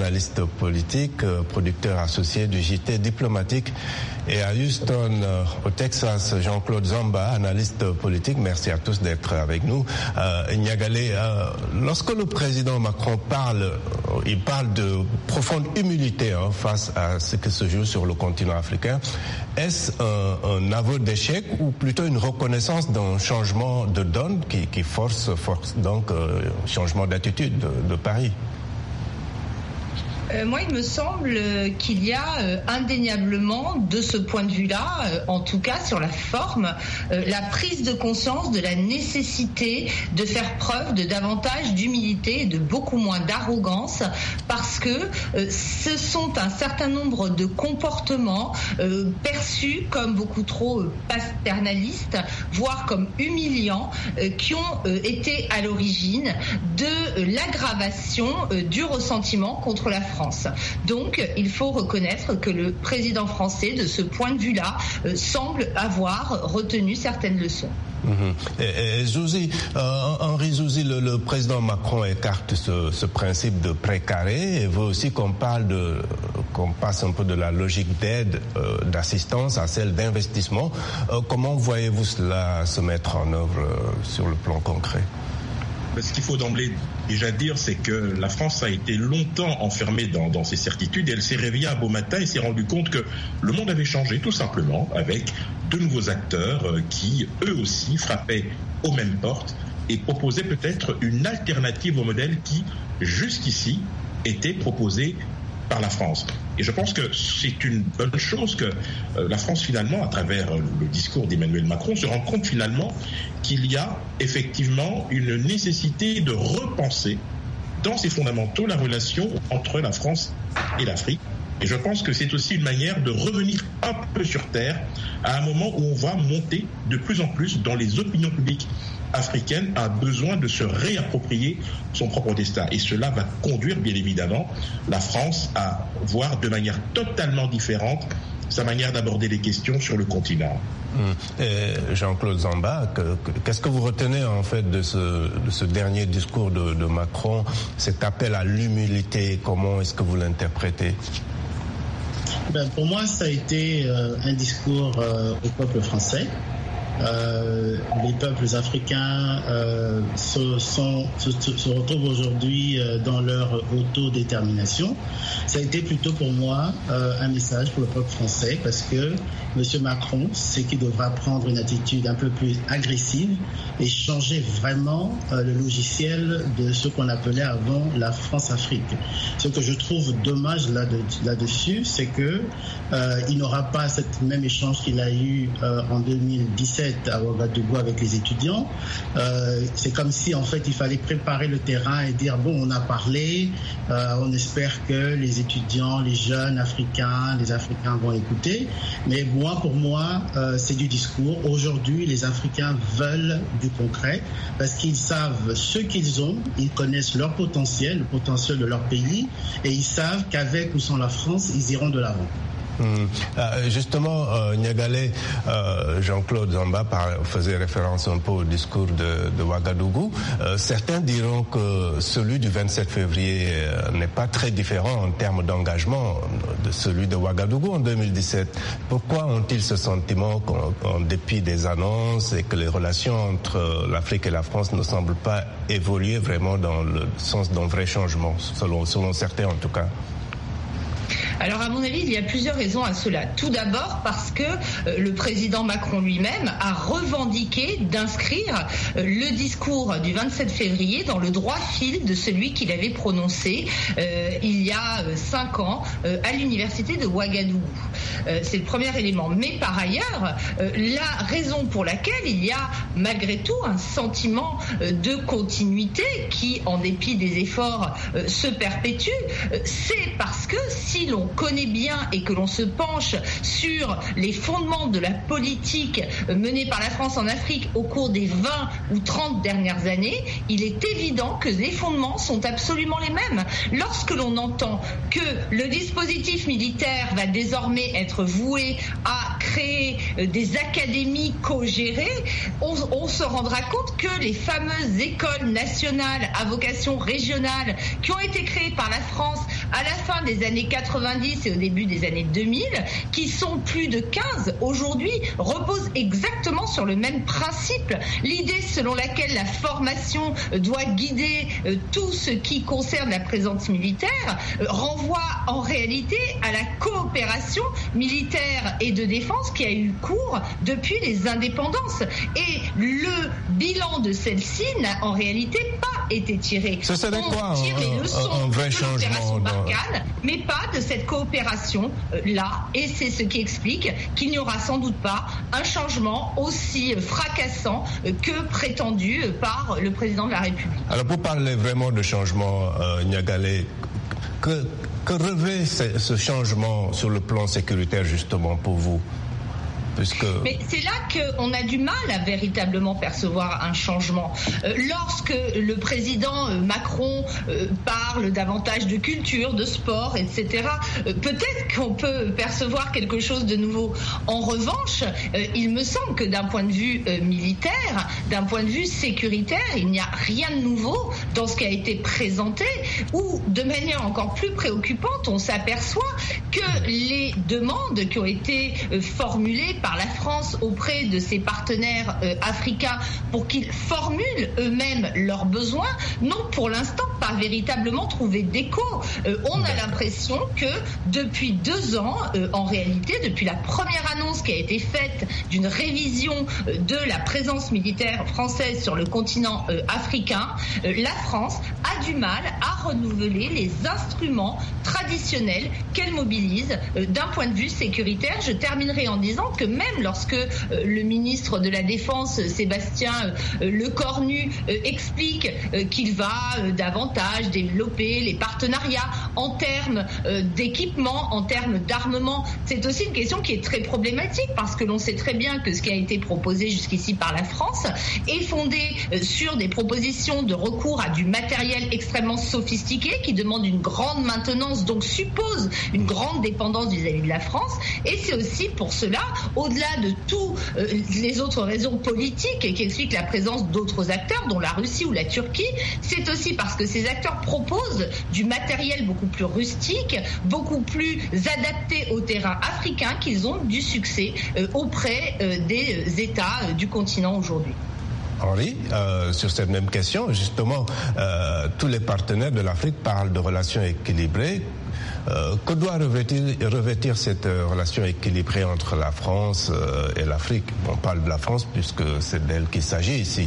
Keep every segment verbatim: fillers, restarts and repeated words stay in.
analyste politique, producteur associé du J T diplomatique. Et à Houston, au Texas, Jean-Claude Zamba, analyste politique. Merci à tous d'être avec nous. Euh, Niagale, euh, lorsque le président Macron parle, il parle de profonde humilité hein, face à ce qui se joue sur le continent africain. Est-ce un, un aveu d'échec ou plutôt une reconnaissance d'un changement de donne qui, qui force, force donc euh, changement d'attitude de, de Paris? Euh, moi, il me semble qu'il y a euh, indéniablement, de ce point de vue-là, euh, en tout cas sur la forme, euh, la prise de conscience de la nécessité de faire preuve de davantage d'humilité et de beaucoup moins d'arrogance, parce que euh, ce sont un certain nombre de comportements euh, perçus comme beaucoup trop euh, paternalistes, voire comme humiliants, euh, qui ont euh, été à l'origine de euh, l'aggravation euh, du ressentiment contre la France. Donc, il faut reconnaître que le président français, de ce point de vue-là, euh, semble avoir retenu certaines leçons. Mmh. Et, et Zouzi, euh, Henri Zouzi, le, le président Macron écarte ce, ce principe de précaré et veut aussi qu'on parle de, qu'on passe un peu de la logique d'aide, euh, d'assistance à celle d'investissement. Euh, comment voyez-vous cela se mettre en œuvre euh, sur le plan concret? Ce qu'il faut d'emblée déjà dire, c'est que la France a été longtemps enfermée dans, dans ses certitudes et elle s'est réveillée un beau matin et s'est rendue compte que le monde avait changé tout simplement avec de nouveaux acteurs qui, eux aussi, frappaient aux mêmes portes et proposaient peut-être une alternative au modèle qui, jusqu'ici, était proposé par la France. Et je pense que c'est une bonne chose que euh, la France, finalement, à travers euh, le discours d'Emmanuel Macron, se rende compte, finalement, qu'il y a effectivement une nécessité de repenser dans ses fondamentaux la relation entre la France et l'Afrique. Et je pense que c'est aussi une manière de revenir un peu sur terre à un moment où on va monter de plus en plus dans les opinions publiques africaines a besoin de se réapproprier son propre destin. Et cela va conduire, bien évidemment, la France à voir de manière totalement différente sa manière d'aborder les questions sur le continent. Et Jean-Claude Zamba, que, que, qu'est-ce que vous retenez en fait de ce, de ce dernier discours de, de Macron, cet appel à l'humilité, comment est-ce que vous l'interprétez? Ben, pour moi, ça a été euh, un discours euh, au peuple français. Euh, les peuples africains euh, se, sont, se, se retrouvent aujourd'hui euh, dans leur autodétermination. Ça a été plutôt pour moi euh, un message pour le peuple français parce que M. Macron sait qu'il devra prendre une attitude un peu plus agressive et changer vraiment euh, le logiciel de ce qu'on appelait avant la France-Afrique. Ce que je trouve dommage là-dessus, c'est que euh, il n'aura pas cet même échange qu'il a eu euh, en deux mille dix-sept à Ouagadougou avec les étudiants. Euh, c'est comme si en fait il fallait préparer le terrain et dire bon, on a parlé, euh, on espère que les étudiants, les jeunes africains, les Africains vont écouter. Mais moi, pour moi, euh, c'est du discours. Aujourd'hui, les Africains veulent du concret parce qu'ils savent ce qu'ils ont, ils connaissent leur potentiel, le potentiel de leur pays, et ils savent qu'avec ou sans la France, ils iront de l'avant. Hum. Euh, justement, euh, Niagale, euh, Jean-Claude Zamba par, faisait référence un peu au discours de, de Ouagadougou. Euh, certains diront que celui du vingt-sept février euh, n'est pas très différent en termes d'engagement de celui de Ouagadougou en deux mille dix-sept. Pourquoi ont-ils ce sentiment qu'en en dépit des annonces et que les relations entre l'Afrique et la France ne semblent pas évoluer vraiment dans le sens d'un vrai changement, selon, selon certains en tout cas? Alors à mon avis, il y a plusieurs raisons à cela. Tout d'abord parce que euh, le président Macron lui-même a revendiqué d'inscrire euh, le discours du vingt-sept février dans le droit fil de celui qu'il avait prononcé euh, il y a euh, cinq ans euh, à l'université de Ouagadougou. Euh, c'est le premier élément. Mais par ailleurs, euh, la raison pour laquelle il y a malgré tout un sentiment euh, de continuité qui, en dépit des efforts, euh, se perpétue, euh, c'est parce que si l'on connaît bien et que l'on se penche sur les fondements de la politique menée par la France en Afrique au cours des vingt ou trente dernières années, il est évident que les fondements sont absolument les mêmes. Lorsque l'on entend que le dispositif militaire va désormais être voué à créer créer des académies co-gérées, on, on se rendra compte que les fameuses écoles nationales à vocation régionale qui ont été créées par la France à la fin des années quatre-vingt-dix et au début des années deux mille, qui sont plus de quinze aujourd'hui, reposent exactement sur le même principe. L'idée selon laquelle la formation doit guider tout ce qui concerne la présence militaire renvoie en réalité à la coopération militaire et de défense qui a eu cours depuis les indépendances. Et le bilan de celle-ci n'a en réalité pas été tiré. Ce serait quoi On tire les leçons un, un vrai de l'opération dans... Barkhane, mais pas de cette coopération-là. Et c'est ce qui explique qu'il n'y aura sans doute pas un changement aussi fracassant que prétendu par le président de la République. Alors pour parler vraiment de changement, euh, Niagalé, que, que revêt ce, ce changement sur le plan sécuritaire justement pour vous ? Puisque... Mais c'est là qu'on a du mal à véritablement percevoir un changement. Euh, lorsque le président euh, Macron euh, parle davantage de culture, de sport, et cetera, euh, peut-être qu'on peut percevoir quelque chose de nouveau. En revanche, euh, il me semble que d'un point de vue euh, militaire, d'un point de vue sécuritaire, il n'y a rien de nouveau dans ce qui a été présenté, où de manière encore plus préoccupante, on s'aperçoit que les demandes qui ont été euh, formulées par la France auprès de ses partenaires euh, africains pour qu'ils formulent eux-mêmes leurs besoins n'ont pour l'instant pas véritablement trouvé d'écho. Euh, on a l'impression que depuis deux ans, euh, en réalité, depuis la première annonce qui a été faite d'une révision euh, de la présence militaire française sur le continent euh, africain, euh, la France a du mal à renouveler les instruments traditionnels qu'elle mobilise euh, d'un point de vue sécuritaire. Je terminerai en disant que même lorsque euh, le ministre de la Défense, Sébastien euh, Lecornu, euh, explique euh, qu'il va euh, davantage développer les partenariats en termes euh, d'équipement, en termes d'armement, c'est aussi une question qui est très problématique parce que l'on sait très bien que ce qui a été proposé jusqu'ici par la France est fondé euh, sur des propositions de recours à du matériel extrêmement sophistiqué qui demande une grande maintenance, donc suppose une grande dépendance vis-à-vis de la France. Et c'est aussi pour cela, au-delà de toutes euh, les autres raisons politiques qui expliquent la présence d'autres acteurs, dont la Russie ou la Turquie, c'est aussi parce que ces acteurs proposent du matériel beaucoup plus rustique, beaucoup plus adapté au terrain africain, qu'ils ont du succès euh, auprès euh, des États euh, du continent aujourd'hui. Henri, euh, sur cette même question, justement, euh, tous les partenaires de l'Afrique parlent de relations équilibrées. Euh, que doit revêtir, revêtir cette euh, relation équilibrée entre la France euh, et l'Afrique ? On parle de la France puisque c'est d'elle qu'il s'agit ici.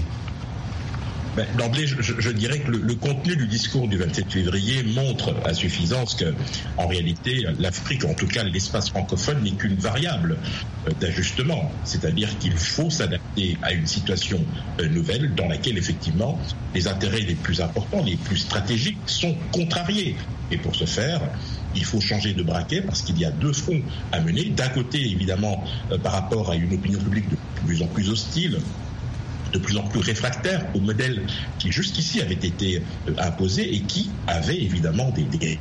Ben, d'emblée, je, je dirais que le, le contenu du discours du vingt-sept février montre à suffisance que, en réalité, l'Afrique, en tout cas l'espace francophone, n'est qu'une variable d'ajustement. C'est-à-dire qu'il faut s'adapter à une situation nouvelle dans laquelle, effectivement, les intérêts les plus importants, les plus stratégiques sont contrariés. Et pour ce faire, il faut changer de braquet parce qu'il y a deux fronts à mener. D'un côté, évidemment, euh, par rapport à une opinion publique de plus en plus hostile, de plus en plus réfractaire au modèle qui jusqu'ici avait été euh, imposé et qui avait évidemment des... des...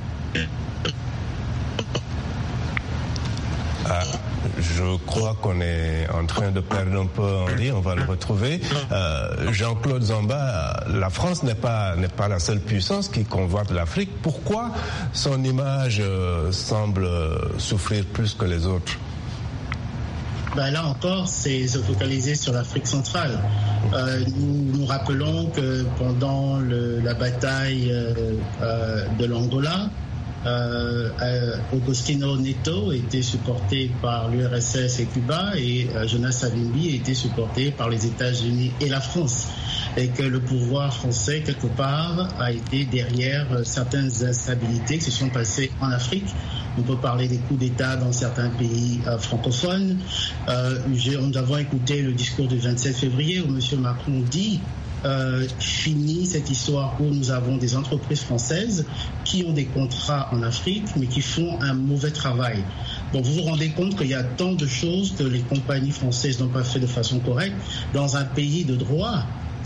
Ah, je crois qu'on est en train de perdre un peu Henri, on va le retrouver. Euh, Jean-Claude Zamba, la France n'est pas, n'est pas la seule puissance qui convoite l'Afrique. Pourquoi son image euh, semble souffrir plus que les autres ? Ben là encore, c'est se focaliser sur l'Afrique centrale. Euh, nous nous rappelons que pendant le, la bataille euh, euh, de l'Angola, Euh, euh, Agostinho Neto était supporté par l'U R S S et Cuba et euh, Jonas Savimbi était supporté par les États-Unis et la France, et que le pouvoir français quelque part a été derrière euh, certaines instabilités qui se sont passées en Afrique. On peut parler des coups d'État dans certains pays euh, francophones. Euh, nous avons écouté le discours du vingt-sept février où M. Macron dit Euh, fini cette histoire où nous avons des entreprises françaises qui ont des contrats en Afrique mais qui font un mauvais travail. Donc vous vous rendez compte qu'il y a tant de choses que les compagnies françaises n'ont pas fait de façon correcte dans un pays de droit.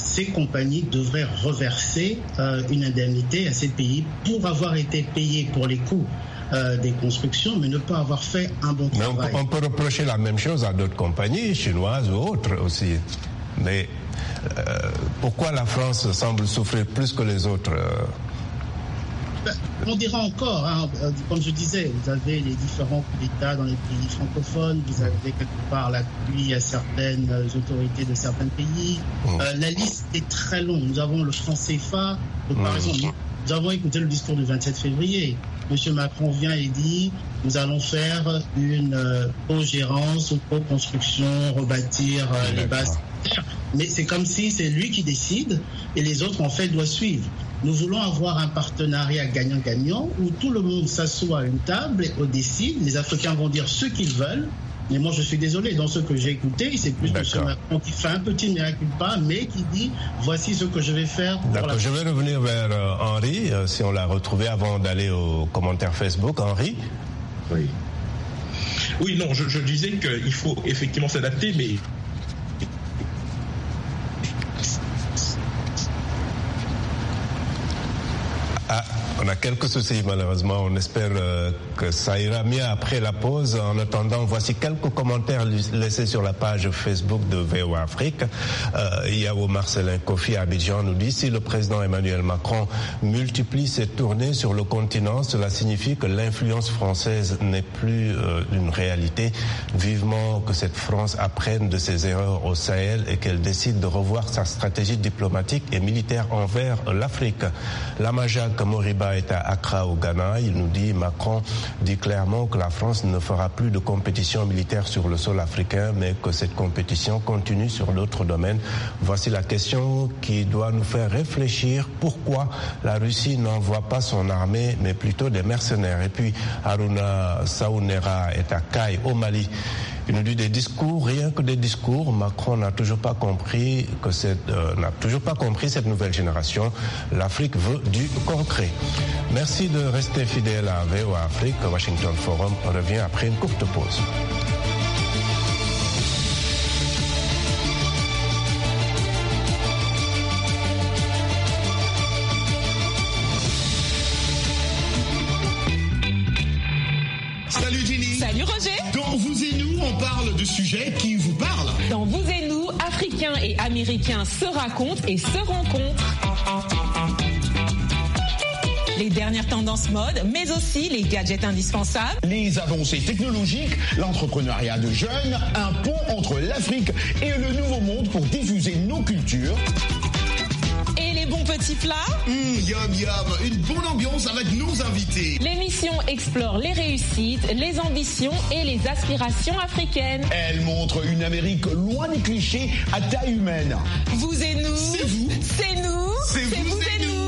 ces compagnies devraient reverser euh, une indemnité à ces pays pour avoir été payés pour les coûts euh, des constructions, mais ne pas avoir fait un bon mais travail. On, on peut reprocher la même chose à d'autres compagnies, chinoises ou autres aussi. Mais euh, pourquoi la France semble souffrir plus que les autres euh... Ben, on dira encore, hein, comme je disais, vous avez les différents coups d'État dans les pays francophones, vous avez quelque part l'appui à certaines autorités de certains pays. Mmh. Euh, la liste est très longue. Nous avons le franc C F A, mmh. par exemple, nous avons écouté le discours du vingt-sept février. Monsieur Macron vient et dit, nous allons faire une euh, co-gérance ou co-construction, rebâtir euh, les bases terres. Mais c'est comme si c'est lui qui décide et les autres, en fait, doivent suivre. Nous voulons avoir un partenariat gagnant-gagnant où tout le monde s'assoit à une table et on décide. Les Africains vont dire ce qu'ils veulent. Mais moi, je suis désolé, dans ce que j'ai écouté, c'est plus M. Macron qui fait un petit mea culpa, mais qui dit voici ce que je vais faire. Pour la... Je vais revenir vers euh, Henri, euh, si on l'a retrouvé avant d'aller aux commentaires Facebook. Henri ? Oui. Oui, non, je, je disais qu'il faut effectivement s'adapter, mais. Ah, on a quelques soucis malheureusement. On espère euh, que ça ira mieux après la pause. En attendant, voici quelques commentaires laissés sur la page Facebook de V O A Afrique. Euh, Yao Marcelin Kofi à Abidjan nous dit: si le président Emmanuel Macron multiplie ses tournées sur le continent, cela signifie que l'influence française n'est plus euh, une réalité. Vivement que cette France apprenne de ses erreurs au Sahel et qu'elle décide de revoir sa stratégie diplomatique et militaire envers l'Afrique. Lamajak Moriba est à Accra au Ghana. Il nous dit: Macron dit clairement que la France ne fera plus de compétition militaire sur le sol africain, mais que cette compétition continue sur d'autres domaines. Voici la question qui doit nous faire réfléchir. Pourquoi la Russie n'envoie pas son armée, mais plutôt des mercenaires? Et puis Haruna Saounera est à Kai au Mali. Il nous dit: des discours, rien que des discours. Macron n'a toujours pas compris que cette, euh, n'a toujours pas compris cette nouvelle génération. L'Afrique veut du concret. Merci de rester fidèle à V O A Afrique. Washington Forum revient après une courte pause. Salut Jenny. Salut Roger. Dans Vous et nous, on parle de sujets qui vous parlent. Dans Vous et nous, Africains et Américains se racontent et se rencontrent. Les dernières tendances mode, mais aussi les gadgets indispensables. Les avancées technologiques, l'entrepreneuriat de jeunes, un pont entre l'Afrique et le nouveau monde pour diffuser nos cultures. Et les bons petits plats. Mmh, yum yum, une bonne ambiance avec nos invités. L'émission explore les réussites, les ambitions et les aspirations africaines. Elle montre une Amérique loin des clichés à taille humaine. Vous et nous. C'est vous. C'est nous. C'est vous, vous et nous.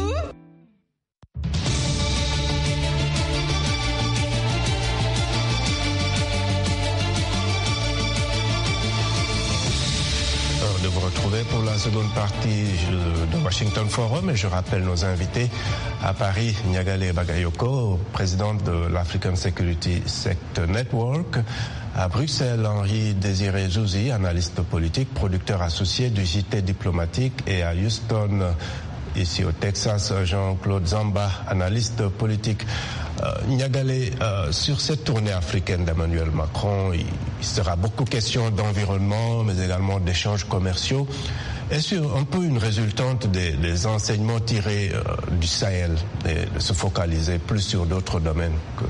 De vous retrouver pour la seconde partie de Washington Forum, et je rappelle nos invités à Paris: Nyagale Bagayoko, présidente de l'African Security Sector Network; à Bruxelles, Henri Désiré Zouzi, analyste politique, producteur associé du J T diplomatique; et à Houston, ici au Texas, Jean-Claude Zamba, analyste politique. Euh, Nyagale, euh, sur cette tournée africaine d'Emmanuel Macron, il, il sera beaucoup question d'environnement, mais également d'échanges commerciaux. Est-ce un peu une résultante des, des enseignements tirés euh, du Sahel, et de se focaliser plus sur d'autres domaines que...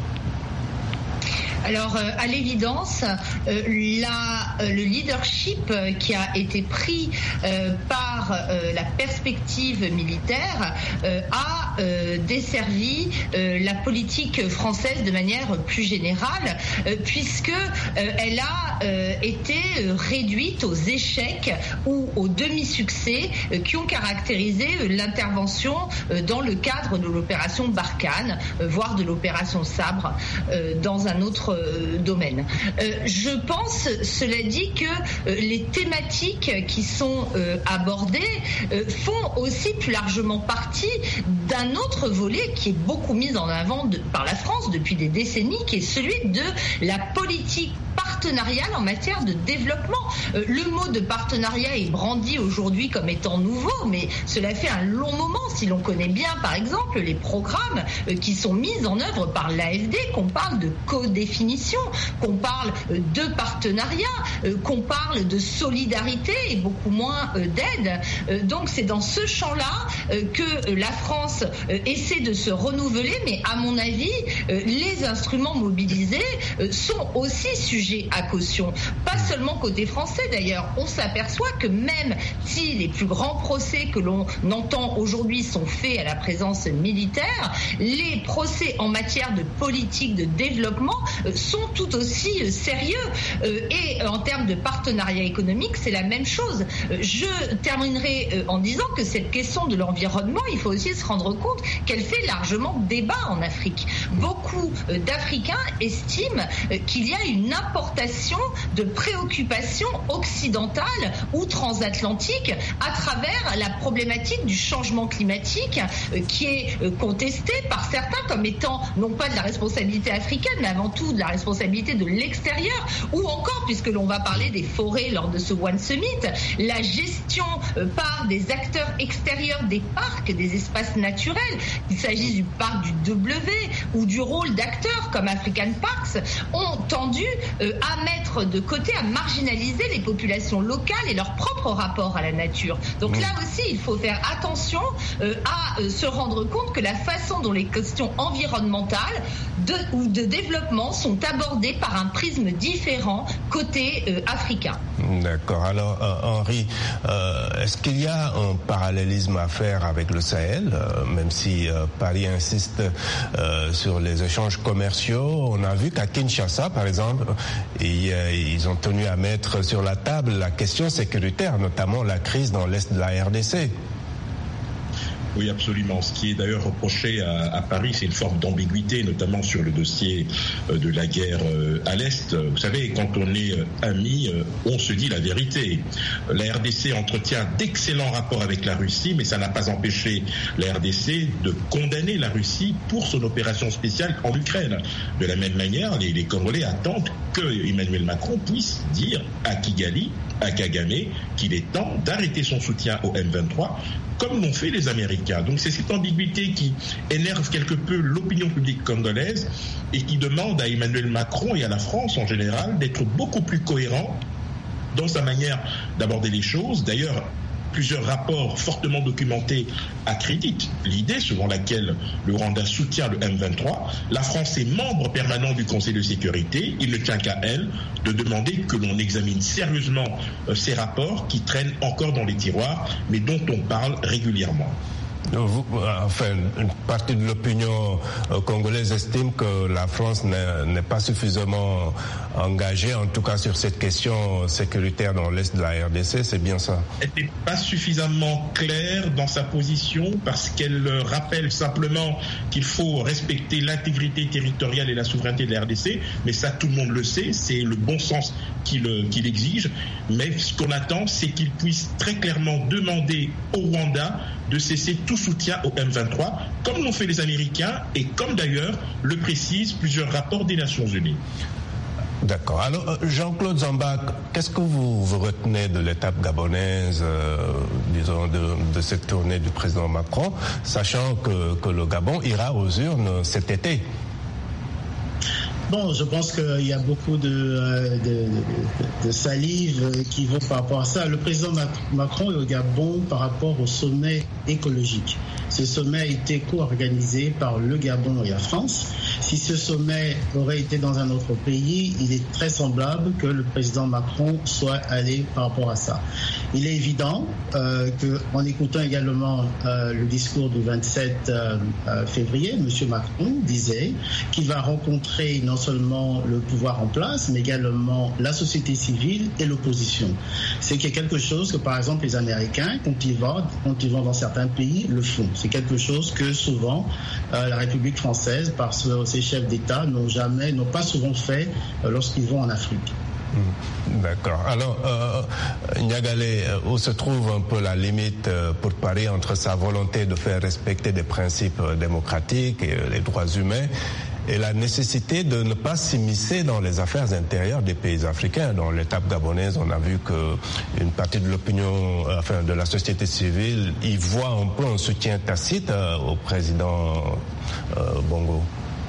Alors, euh, à l'évidence, euh, la, euh, le leadership euh, qui a été pris euh, par euh, la perspective militaire euh, a euh, desservi euh, la politique française de manière plus générale, euh, puisque euh, elle a euh, été réduite aux échecs ou aux demi-succès euh, qui ont caractérisé euh, l'intervention euh, dans le cadre de l'opération Barkhane, euh, voire de l'opération Sabre euh, dans un autre domaine. Euh, je pense, cela dit, que euh, les thématiques qui sont euh, abordées euh, font aussi plus largement partie d'un autre volet qui est beaucoup mis en avant de, par la France depuis des décennies, qui est celui de la politique partenarial en matière de développement. Euh, le mot de partenariat est brandi aujourd'hui comme étant nouveau, mais cela fait un long moment. Si l'on connaît bien, par exemple, les programmes euh, qui sont mis en œuvre par l'A F D, qu'on parle de codéfinition, qu'on parle euh, de partenariat, euh, qu'on parle de solidarité et beaucoup moins euh, d'aide. Euh, donc c'est dans ce champ-là euh, que euh, la France euh, essaie de se renouveler, mais à mon avis, euh, les instruments mobilisés euh, sont aussi sujets à caution. Pas seulement côté français d'ailleurs. On s'aperçoit que même si les plus grands procès que l'on entend aujourd'hui sont faits à la présence militaire, les procès en matière de politique de développement euh, sont tout aussi euh, sérieux. Euh, et euh, en termes de partenariat économique, c'est la même chose. Euh, je terminerai euh, en disant que cette question de l'environnement, il faut aussi se rendre compte qu'elle fait largement débat en Afrique. Beaucoup euh, d'Africains estiment euh, qu'il y a une importation de préoccupations occidentales ou transatlantiques à travers la problématique du changement climatique euh, qui est euh, contestée par certains comme étant non pas de la responsabilité africaine, mais avant tout de la responsabilité de l'extérieur, ou encore, puisque l'on va parler des forêts lors de ce One Summit, la gestion euh, par des acteurs extérieurs des parcs, des espaces naturels, qu'il s'agisse du parc du W ou du rôle d'acteurs comme African Parks, ont tendu euh, à mettre de côté, à marginaliser les populations locales et leur propre rapport à la nature. Donc mmh. là aussi, il faut faire attention euh, à euh, se rendre compte que la façon dont les questions environnementales de, ou de développement sont abordées par un prisme différent côté euh, africain. D'accord. Alors, euh, Henri, euh, est-ce qu'il y a un parallélisme à faire avec le Sahel, euh, même si euh, Paris insiste euh, sur les échanges commerciaux? On a vu qu'à Kinshasa, par exemple, ils, euh, ils ont tenu à mettre sur la table la question sécuritaire, notamment la crise dans l'est de la R D C. Oui, absolument. Ce qui est d'ailleurs reproché à, à Paris, c'est une forme d'ambiguïté, notamment sur le dossier euh, de la guerre euh, à l'Est. Vous savez, quand on est euh, amis, euh, on se dit la vérité. La R D C entretient d'excellents rapports avec la Russie, mais ça n'a pas empêché la R D C de condamner la Russie pour son opération spéciale en Ukraine. De la même manière, les, les Congolais attendent que Emmanuel Macron puisse dire à Kigali, à Kagame, qu'il est temps d'arrêter son soutien au M vingt-trois, comme l'ont fait les Américains. Donc c'est cette ambiguïté qui énerve quelque peu l'opinion publique congolaise et qui demande à Emmanuel Macron et à la France en général d'être beaucoup plus cohérent dans sa manière d'aborder les choses. D'ailleurs, plusieurs rapports fortement documentés accréditent l'idée selon laquelle le Rwanda soutient le M vingt-trois. La France est membre permanent du Conseil de sécurité. Il ne tient qu'à elle de demander que l'on examine sérieusement ces rapports qui traînent encore dans les tiroirs, mais dont on parle régulièrement. Vous, enfin, une partie de l'opinion congolaise estime que la France n'est, n'est pas suffisamment engagée, en tout cas sur cette question sécuritaire dans l'est de la R D C, c'est bien ça? Elle n'est pas suffisamment claire dans sa position parce qu'elle rappelle simplement qu'il faut respecter l'intégrité territoriale et la souveraineté de la R D C, mais ça tout le monde le sait, c'est le bon sens qu'il, qu'il exige, mais ce qu'on attend c'est qu'il puisse très clairement demander au Rwanda de cesser tout soutien au M vingt-trois, comme l'ont fait les Américains et comme d'ailleurs le précisent plusieurs rapports des Nations Unies. D'accord. Alors, Jean-Claude Zamba, qu'est-ce que vous, vous retenez de l'étape gabonaise, euh, disons, de, de cette tournée du président Macron, sachant que, que le Gabon ira aux urnes cet été? Bon, je pense qu'il y a beaucoup de, de, de, de salive qui vont par rapport à ça. Le président Macron est au Gabon par rapport au sommet écologique. Ce sommet a été co-organisé par le Gabon et la France. Si ce sommet aurait été dans un autre pays, il est très semblable que le président Macron soit allé par rapport à ça. Il est évident euh, qu'en écoutant également euh, le discours du vingt-sept février, M. Macron disait qu'il va rencontrer non seulement le pouvoir en place, mais également la société civile et l'opposition. C'est quelque chose que, par exemple, les Américains, quand ils vont, quand ils vont dans certains pays, le font. C'est quelque chose que souvent euh, la République française, par ses chefs d'État, n'ont jamais, n'ont pas souvent fait euh, lorsqu'ils vont en Afrique. D'accord. Alors, euh, Niagalé, où se trouve un peu la limite euh, pour Paris entre sa volonté de faire respecter des principes démocratiques et les droits humains et la nécessité de ne pas s'immiscer dans les affaires intérieures des pays africains. Dans l'étape gabonaise, on a vu qu'une partie de l'opinion, enfin de la société civile, y voit un peu un soutien tacite au président euh, Bongo.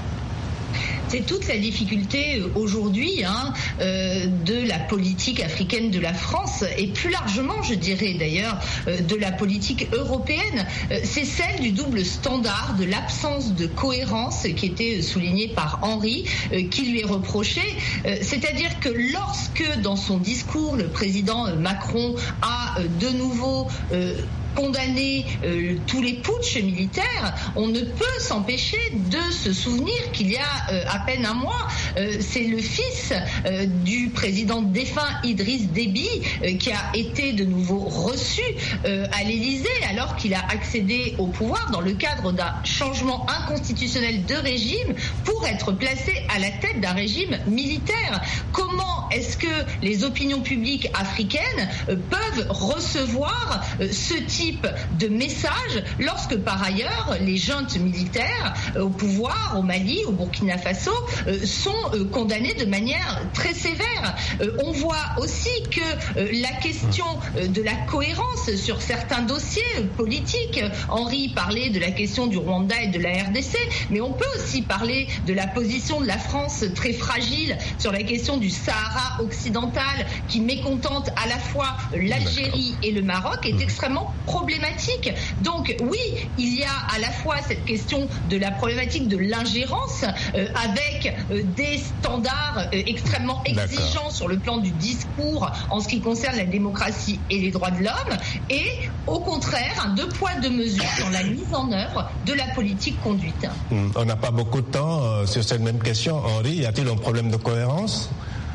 C'est toute la difficulté aujourd'hui hein, euh, de la politique africaine de la France et plus largement, je dirais d'ailleurs, euh, de la politique européenne. Euh, c'est celle du double standard, de l'absence de cohérence qui était soulignée par Henri, euh, qui lui est reproché. Euh, c'est-à-dire que lorsque, dans son discours, le président Macron a euh, de nouveau euh, condamner euh, tous les putschs militaires, on ne peut s'empêcher de se souvenir qu'il y a euh, à peine un mois, euh, c'est le fils euh, du président défunt Idriss Déby euh, qui a été de nouveau reçu euh, à l'Élysée alors qu'il a accédé au pouvoir dans le cadre d'un changement inconstitutionnel de régime pour être placé à la tête d'un régime militaire. Comment est-ce que les opinions publiques africaines euh, peuvent recevoir euh, ce type de messages lorsque par ailleurs les juntes militaires euh, au pouvoir au Mali, au Burkina Faso euh, sont euh, condamnées de manière très sévère. Euh, on voit aussi que euh, la question euh, de la cohérence sur certains dossiers euh, politiques, Henri parlait de la question du Rwanda et de la R D C, mais on peut aussi parler de la position de la France très fragile sur la question du Sahara occidental qui mécontente à la fois l'Algérie et le Maroc, est extrêmement problématique. Donc oui, il y a à la fois cette question de la problématique de l'ingérence euh, avec euh, des standards euh, extrêmement exigeants D'accord. sur le plan du discours en ce qui concerne la démocratie et les droits de l'homme, et au contraire un deux poids deux mesures dans la mise en œuvre de la politique conduite. On n'a pas beaucoup de temps euh, sur cette même question. Henri, y a-t-il un problème de cohérence ?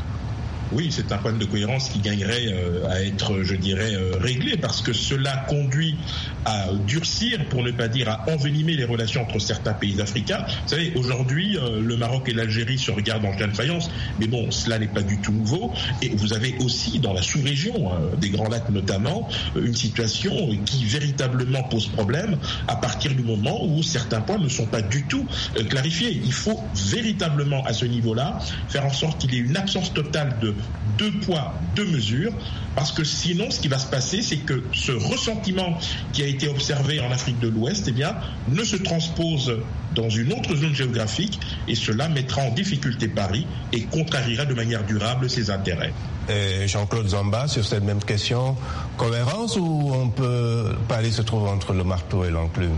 Oui, c'est un problème de cohérence qui gagnerait euh, à être, je dirais, euh, réglé, parce que cela conduit à durcir, pour ne pas dire à envenimer les relations entre certains pays africains. Vous savez, aujourd'hui, euh, le Maroc et l'Algérie se regardent en pleine faïence, mais bon, cela n'est pas du tout nouveau. Et vous avez aussi, dans la sous-région, euh, des Grands Lacs notamment, euh, une situation qui véritablement pose problème à partir du moment où certains points ne sont pas du tout euh, clarifiés. Il faut véritablement, à ce niveau-là, faire en sorte qu'il y ait une absence totale de deux poids, deux mesures, parce que sinon, ce qui va se passer, c'est que ce ressentiment qui a été observé en Afrique de l'Ouest, eh bien, ne se transpose dans une autre zone géographique, et cela mettra en difficulté Paris et contrariera de manière durable ses intérêts. Et Jean-Claude Zamba, sur cette même question, cohérence ou on peut Paris se trouve entre le marteau et l'enclume?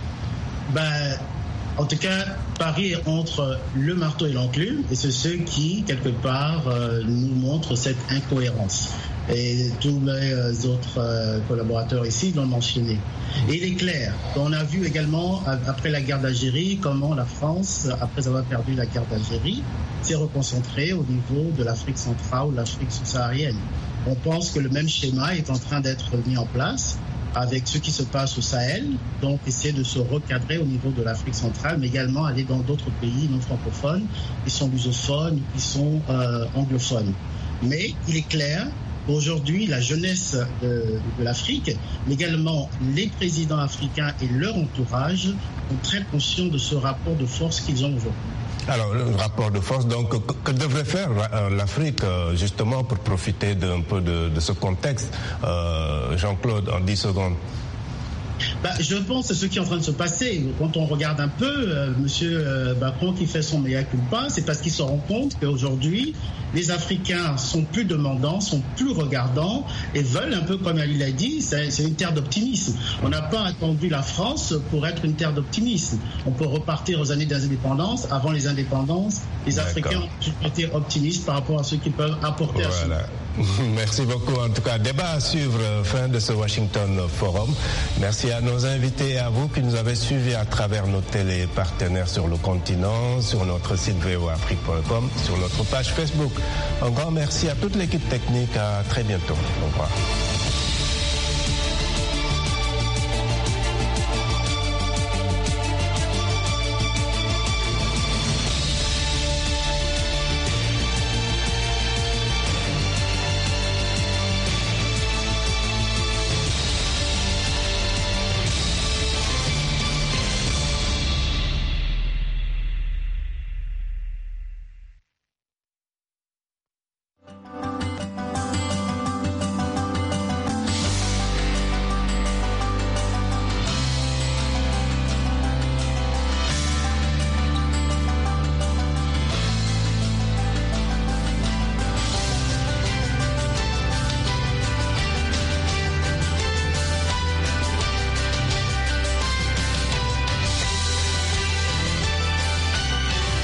Ben, en tout cas, Paris est entre le marteau et l'enclume, et c'est ce qui, quelque part, euh, nous montre cette incohérence. Et tous mes euh, autres euh, collaborateurs ici l'ont mentionné. Et il est clair qu'on a vu également, après la guerre d'Algérie, comment la France, après avoir perdu la guerre d'Algérie, s'est reconcentrée au niveau de l'Afrique centrale ou de l'Afrique subsaharienne. On pense que le même schéma est en train d'être mis en place avec ce qui se passe au Sahel, donc essayer de se recadrer au niveau de l'Afrique centrale, mais également aller dans d'autres pays non francophones, qui sont lusophones, qui sont euh, anglophones. Mais il est clair qu'aujourd'hui, la jeunesse de, de l'Afrique, mais également les présidents africains et leur entourage, sont très conscients de ce rapport de force qu'ils ont aujourd'hui. Alors, le rapport de force, donc, que, que devrait faire l'Afrique, justement, pour profiter d'un peu de, de ce contexte? euh, Jean-Claude, en dix secondes. Bah, je pense que c'est ce qui est en train de se passer. Quand on regarde un peu, euh, M. Macron qui fait son mea culpa, c'est parce qu'il se rend compte qu'aujourd'hui, les Africains sont plus demandants, sont plus regardants et veulent un peu, comme Ali l'a dit, c'est, c'est une terre d'optimisme. On n'a pas attendu la France pour être une terre d'optimisme. On peut repartir aux années des indépendances. Avant les indépendances, les D'accord. Africains ont été optimistes par rapport à ce qu'ils peuvent apporter voilà. à ce Merci beaucoup. En tout cas, débat à suivre, fin de ce Washington Forum. Merci à nos invités et à vous qui nous avez suivis à travers nos télépartenaires sur le continent, sur notre site v o afrique point com, sur notre page Facebook. Un grand merci à toute l'équipe technique. À très bientôt. Au revoir.